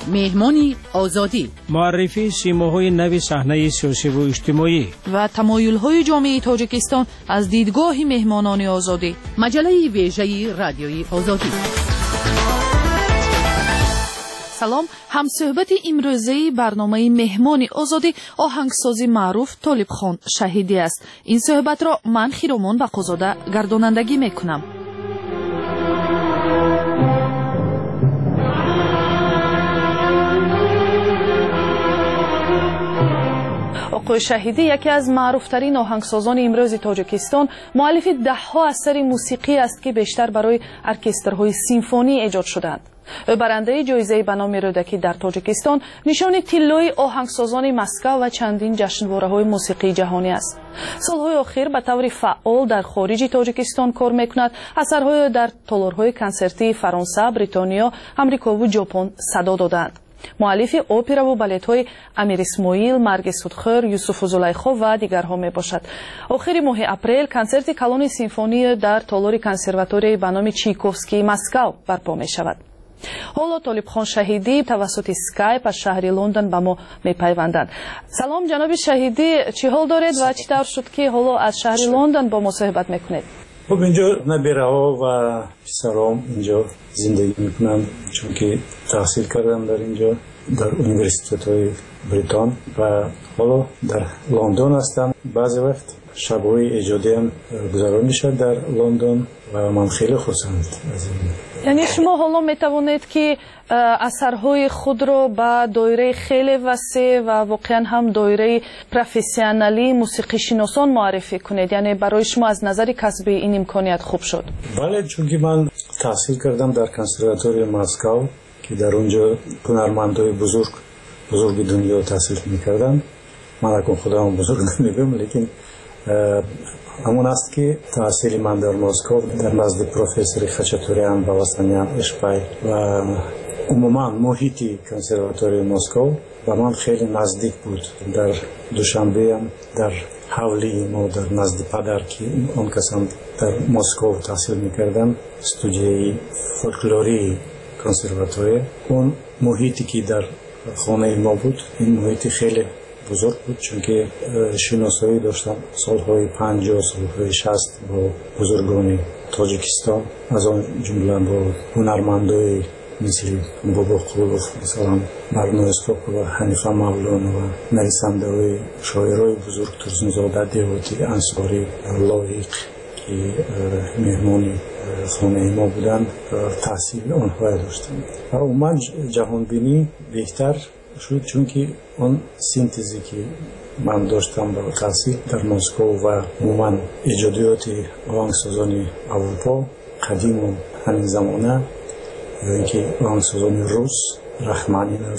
مهمانی آزادی، معرفی سیماهای نوی صحنه سیاسی و اجتماعی و تمایل‌های جامعه تاجیکستان از دیدگاه مهمانان آزادی. مجله ویژه رادیوی آزادی. سلام، همصحبت امروزی برنامه مهمانی آزادی آهنگسازی معروف طالبخان شهیدی است. این صحبت را من خیرامان بقازاده گردانندگی میکنم. آقای شهیدی یکی از معروفترین آهنگسازان امروز تاجیکستان، مؤلف ده‌ها اثر موسیقی است که بیشتر برای ارکسترهای سیمفونی ایجاد شدند. او برنده جایزه به نام رودکی در تاجیکستان، نشان طلای آهنگسازان مسکو و چندین جشنواره‌های موسیقی جهانی است. سالهای اخیر به طور فعال در خارج تاجیکستان کار میکند. اثرهای در تالارهای کنسرتی فرانسه، بریتانیا، آمریکا و ژاپن صدا دادند. مؤلف اپرا و بالت‌های امیر اسماعیل، مرگ سودخور، یوسف و زلیخا و دیگرها می باشد. آخر ماه اپریل کنسرت کلون سیمفونی در تالار کنسرواتوری به نام چایکوفسکی مسکو برپا می شود. حالا طالبخان شهیدی توسط اسکایپ از شهر لندن به ما می پیوندند. سلام جناب شهیدی، چه حال دارید و چطور شد که حالا از شهر لندن با ما صحبت میکنید؟ خب اینجا نبیره‌ها و پسرام اینجا زندگی میکنم، چون که تحصیل کردم در اینجا در اونیورسیتهای بریتان و حالا در لندن هستم. بعضی وقت شب‌های ایجادی هم گذران میشد در لندن و من خیلی خرسند از این. یعنی شما حالا میتوانید که اثرهای خود را به دایره خیلی وسیع و واقعا هم دایره پروفسیونالی موسیقی شناسان معرفی کنید، یعنی برای شما از نظر کسبی این امکانیت خوب شد؟ بله، چون که من تحصیل کردم در کنسرواتوری مسکو که در اونجا هنرمندای بزرگ دنیا تحصیل میکردن. من اکنون خودم بزرگ نمیگم، لیکن همون است که تحصیل من در مسکو در نزد پروفسور خچاتوریان باوستانیان اشپای و عموما محیط کنسرواتوری مسکو با من خیلی نزدیک بود. در دوشنبه هم در حولی ما در نزد پدر که اون کسان در مسکو تحصیل میکردن استودیوی فولکلوری کنسرواتوری، اون محیطی که در خانه ما بود این محیط خیلی بزرگ بود، چون که شناسایی داشتم سالهای 50 سالهای 60 با بزرگان تاجیکستان، از آن جمله با هنرمندای مثل بابا قلوف، مثلا مرنو استوک و حنیفه مولان و نویسنده‌های شاعرای بزرگ ترسونزاده دیوتی انصاری لایق که مهمانی خانه ما بودن تحصیل آنها داشتم و من جهان بینی بهتر شد، چون که اون سینتزی که من داشتم با تحصیل در مسکو و عموما ایجادیات آهنگسازان اروپا قدیم و همین زمانه، یا اینکه آهنگسازان روس، رحمانینوف،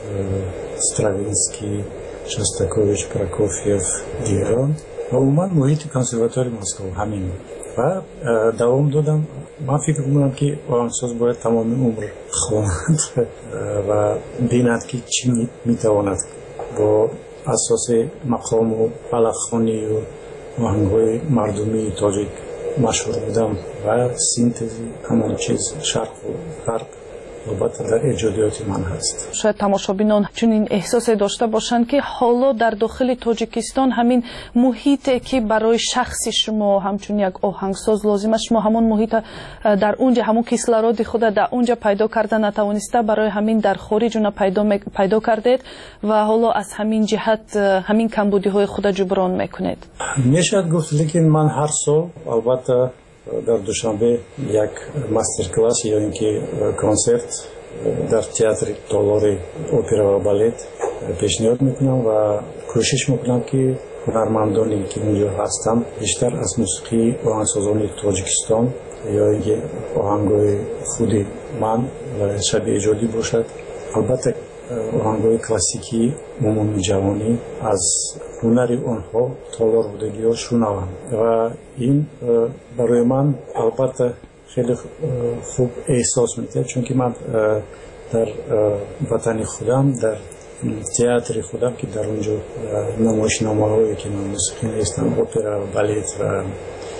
استراوینسکی، شوستاکوویچ، پراکوفیف، دیگران و عموما محیط کنسرواتوری مسکو همین و دوام دادم. من فکر می‌کنم که آهنگساز باید تمام عمر خواند و بیند که چی میتواند با اساس مقام و بلخانی و آهنگ‌های مردمی تاجیک مشهور بودم و سینتزی همون چیز شرق و غرب البته در ایجادیات من هست. شاید تماشابینان چنین احساسی داشته باشند که حالا در داخل تاجیکستان همین محیطی که برای شخص شما همچون یک آهنگساز لازم است، شما همون محیط در اونجا همون کیسلارود خود در اونجا پیدا کرده نتوانسته، برای همین در خارج اون پیدا کردید و حالا از همین جهت همین کمبودی های خود جبران میکنید. میشد گفت، لیکن من هر سال البته در دوشنبه یک ماستر کلاس یا اینکه کنسرت در تئاتر تالار اپرا و بالت پیشنهاد میکنم و کوشش میکنم که هنرمندانی که اونجا هستن بیشتر از موسیقی آهنگسازان تاجیکستان یا اینکه آهنگای خود من و شبیه ایجادی باشد. البته آهنگای کلاسیکی عمومی جوانی از هنری آنها تالار بودگی ها شنوند و این برای من البته خیلی خوب احساس میده، چون که من در وطن خودم در تئاتر خودم که در اونجا نمایشنامه‌هایی که من موسیقی نیستم، اپرا و بالت و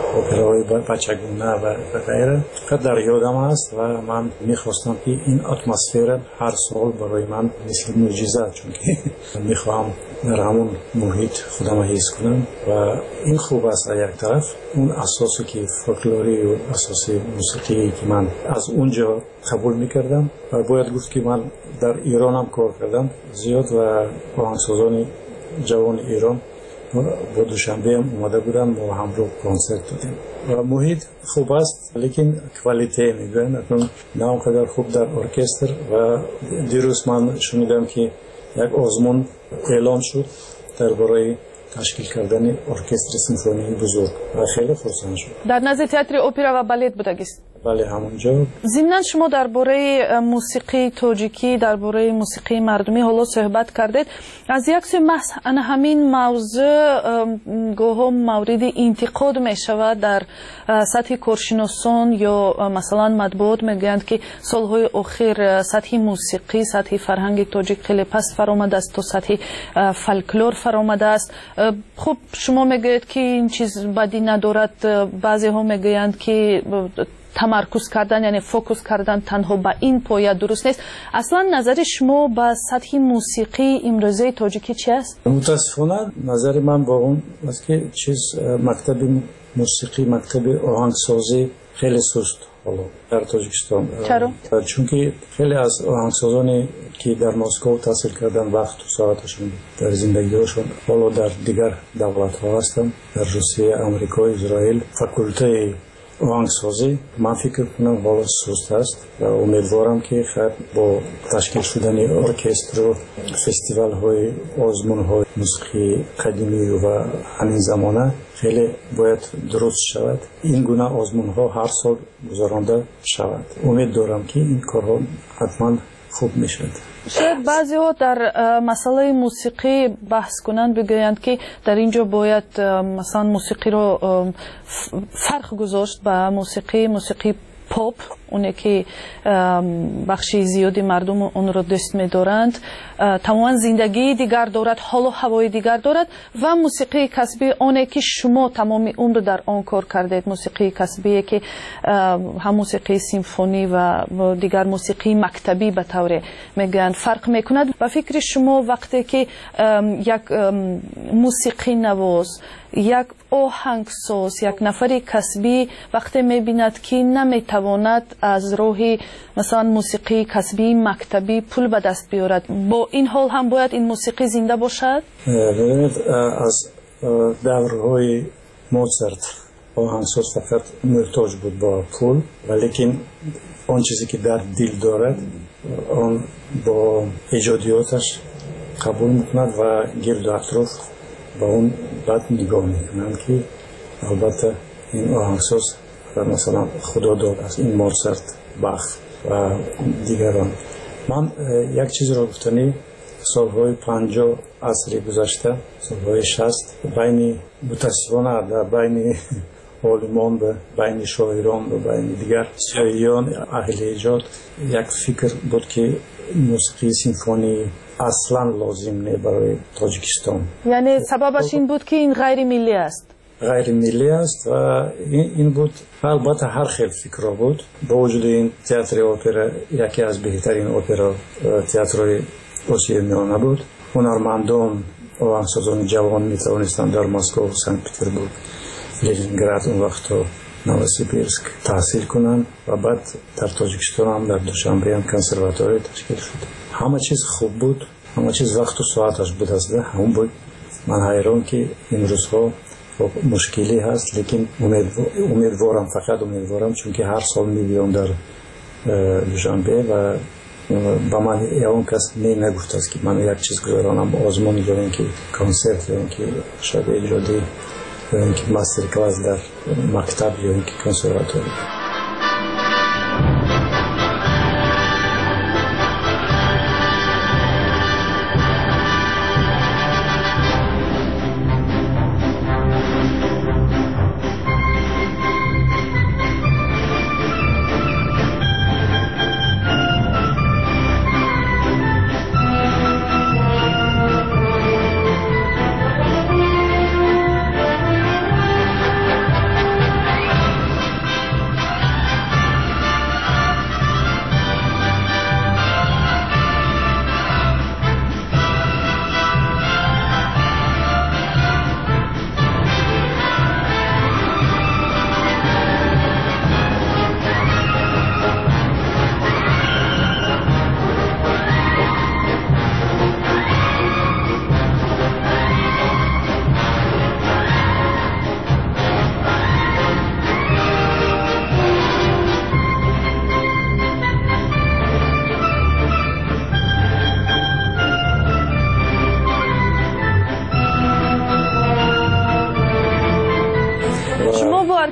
اپراهای بچگونه و غیره در یادم است و من میخواستم که این اتمسفر هر سال برای من مثل معجزه، چون که میخوام در همون محیط خودم حس کنم و این خوب است. یک طرف اون اساسی که فولکلوری و اساسی موسیقی که من از اونجا قبول میکردم و باید گفت که من در ایران هم کار کردم زیاد و آهنگسازان جوان ایران با دوشنبه هم اومده بودن با همراه کنسرت دادیم و محیط خوب است لیکن کوالیته میگن نه اونقدر خوب در ارکستر. و دیروز من شنیدم که یک آزمون اعلام شد درباره تشکیل کردن ارکستر سیمفونی بزرگ و خیلی خرسند شد. در نزد تئاتر اپرا و بالت بودگیست؟ بله همونجا. ضمناً شما درباره موسیقی تاجیکی، درباره موسیقی مردمی حالا صحبت کردید. از یک سوی همین موضوع گاهی مورد انتقاد می شود در سطح کارشناسان یا مثلا مطبوعات میگویند که سالهای اخیر سطح موسیقی، سطح فرهنگ تاجیک خیلی پست فرآمده است تا سطح فولکلور فرآمده است. خب شما میگویید که این چیز بدی ندارد، بعضی ها میگویند که تمرکز کردن یعنی فوکوس کردن تنها به این پایه درست نیست. اصلا نظر شما به سطح موسیقی امروزه تاجیکی چی است؟ متاسفانه نظر من با اون است که چیز مکتب موسیقی، مکتب آهنگسازی خیلی سست حالا در تاجیکستان. چرا؟ چون که خیلی از آهنگسازانی که در مسکو تحصیل کردن وقت و ساعتشون در زندگیشون حالا در دیگر دولت ها هستن، در روسیه، آمریکا، اسرائیل. فاکولته آهنگسازی من فکر کنم حالا سست است و امیدوارم که خیلی با تشکیل شدن ارکستر و فستیوال های، آزمون های موسیقی قدیمی و همین زمانه خیلی باید درست شود. این گونه آزمون ها هر سال گذرانده شود. امید دارم که این کارها حتما خوب میشد. شاید بعضی ها در مسئله موسیقی بحث کنند بگویند که در اینجا باید مثلا موسیقی رو فرق گذاشت با موسیقی پاپ، اونه که بخشی زیادی مردم اون رو دوست می‌دارند، تماما زندگی دیگر دارد، حال و هوای دیگر دارد و موسیقی کسبی اونه که شما تمام عمر در آن کار کردید. موسیقی کسبی که هم موسیقی سیمفونی و دیگر موسیقی مکتبی به طور میگن فرق میکند. و فکر شما وقتی که یک موسیقی نواز، یک آهنگساز، یک نفر کسبی وقتی میبیند که نمیتواند از راه مثلا موسیقی کسبی مکتبی پول به دست بیارد، با این حال هم باید این موسیقی زنده باشد؟ ببینید از دورهای موزارت آهنگساز فقط محتاج بود با پول، ولیکن آن چیزی که در دل دارد آن با ایجادیاتش قبول میکند و گرد و اطراف با اون بعد نگاه میکنند که البته این آهنگساز مثلا خدا داد از این موزارت، باخ و دیگران. من یک چیز را گفتنی سالهای 50 عصر گذشته، سالهای 60 بین متاسفانه در بین عالمان و بین شاعران و بین دیگر سیاهیان اهل ایجاد یک فکر بود که موسیقی سیمفونی اصلا لازم نه برای تاجیکستان. یعنی سببش این بود که این غیر ملی است؟ غیر ملی است و این بود. البته هر خیلی فکر بود. با وجود این تئاتر اپرا یکی از بهترین اپرا تئاترهای آسیای میانه بود. هنرمندان و آهنگسازان جوان می توانستند در مسکو و سنت پترزبورگ، لنینگراد اون وقت نووسیبیرسک تحصیل کنند و بعد در تاجیکستان هم در دوشنبه هم کنسرواتوری تشکیل شد. همه چیز خوب بود، همه چیز وقت و ساعتش بود است. همون بود. من حیران که این روزها مشکلی هست، لیکن امیدوارم، فقط امیدوارم، چون که هر سال می‌بینم در دوشنبه و با من اون کس نگفته است که من یک چیز گذارانم آزمون یا اینکه کنسرت یا اینکه شاید اجرایی یا اینکه ماستر کلاس در مکتب یا اینکه کنسرواتوری.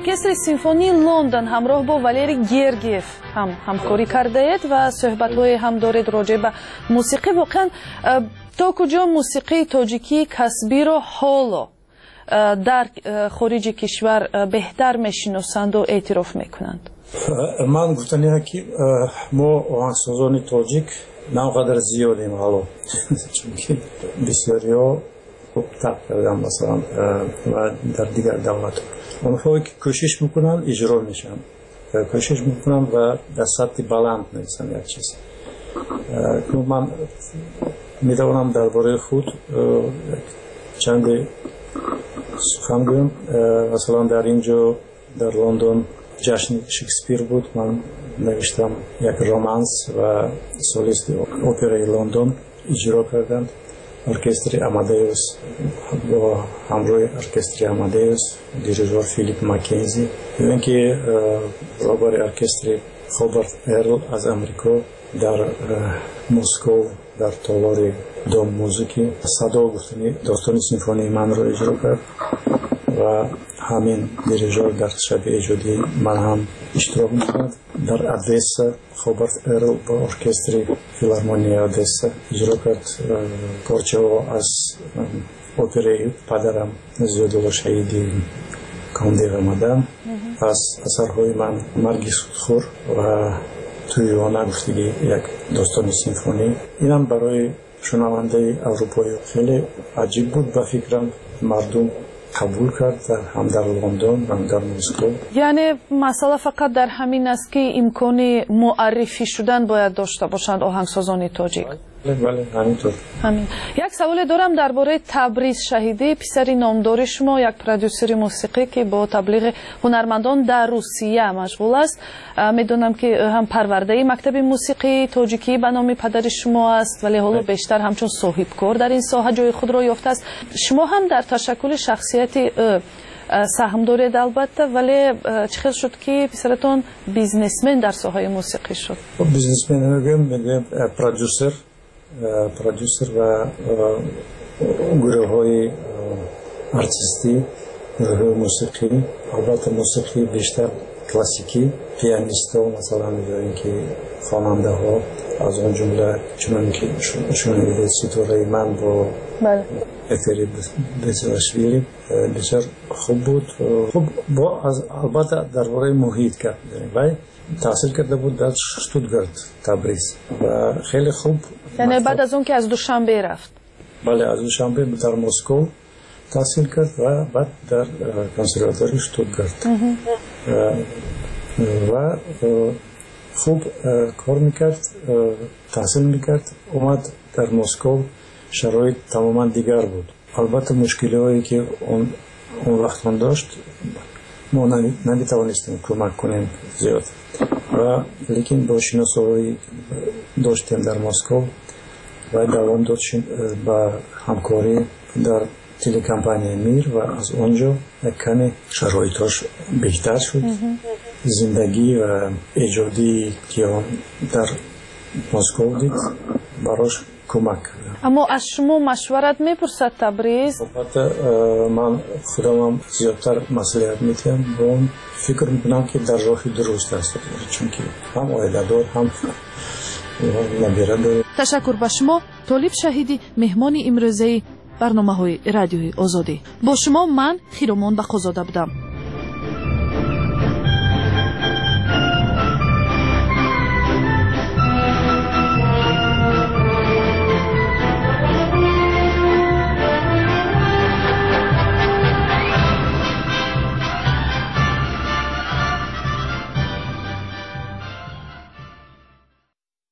ارکستر سیمفونی لندن همراه با والری گرگیف هم همکاری کرده اید و صحبت‌های هم دارید راجع به موسیقی. واقعا تا کجا موسیقی تاجیکی کسبی رو حالا در خارج کشور بهتر میشناسند و اعتراف میکنند؟ من گفتم که ما آهنگسازان تاجیک ناقدر زیادیم حالا چون که بسیاری ها تق کردن مثلا و در دیگر دولت اونها که کوشش میکنن اجرا میشن، کوشش میکنن و در سطح بلند نیستن یک چیز. من میتوانم درباره خود چند سخن گویم. مثلا در اینجا در لندن جشن شکسپیر بود، من نوشتم یک رمانس و سولیست اپرای لندن اجرا کردند. ارکستر امادیوس با همراه ارکستر امادیوس دیریژور فیلیپ ماکنزی، دیدن که رابر ارکستر خوبرت ارل از امریکا در مسکو در تالار دوم موزیکی صدا گفتنی داستان سیمفونی من رو اجرا کرد و همین دیریژور در شب ایجادی من هم اشتراک می‌کرد. در ادسا خوبرت ارل با ارکستر فیلارمونی ادسا اجرا کرد پارچه از اپرای پدرم زیادالله شهیدی کاندی رمضان. از اثرهای من مرگ سودخور و توی وانا گفتگی یک داستان سیمفونی، اینم برای شنونده اروپایی خیلی عجیب بود و فکرم مردم قبول کرد هم در لندن هم در مسکو. یعنی مسئله فقط در همین است که امکان معرفی شدن باید داشته باشند آهنگسازان تاجیک. بله همینطور. همین. یک سوال دارم درباره تبریز شهیدی، پسری نامدار شما، یک پرودوسر موسیقی که با تبلیغ هنرمندان در روسیه مشغول است. میدونم که هم پرورده مکتب موسیقی تاجیکی به نام پدر شما است، ولی حالا بیشتر همچون صاحبکار در این ساحه جای خود را یافته است. شما هم در تشکل شخصیت سهم دارید البته، ولی چه شد که پسرتون بیزنسمن در ساحه موسیقی شد؟ بیزنسمن میگم پرودوسر و گروه های ارتیستی، گروه موسیقی، البته موسیقی بیشتر کلاسیکی، پیانیست ها مثلا می‌دونید که خواننده ها از اون جمله چون که شنیدید ستاره من با اتری بسیارشویلی بسیار خوب بود. خوب با البته درباره محیط کرد و تحصیل کرده بود در شتوتگارت تبریز و خیلی خوب. یعنی بعد از اون که از دوشنبه رفت؟ بله از دوشنبه در مسکو تحصیل کرد و بعد در کنسرواتوری شتوتگارت و خوب کار میکرد، تحصیل میکرد. اومد در مسکو شرایط تماما دیگر بود. البته مشکلی هایی که اون وقت من داشت ما نمیتوانستیم کمک کنیم زیاد و لیکن با شناسایی داشتیم در مسکو و دوام داشتیم با همکاری در تلکمپانی میر و از اونجا کمی شرایطش بهتر شد. زندگی و ایجادی که در مسکو دید براش کمک. اما از شما مشورت میپرسد تبریز؟ البته من خودم زیادتر مسئولیت میتونم و اون فکر میکنم که در راه درست است، چون که هم عائله دار هم نبیره دار. تشکر به شما طالب شهیدی، مهمان امروزه برنامه های رادیوی آزادی. با شما من خیرمان بخوزاده بودم.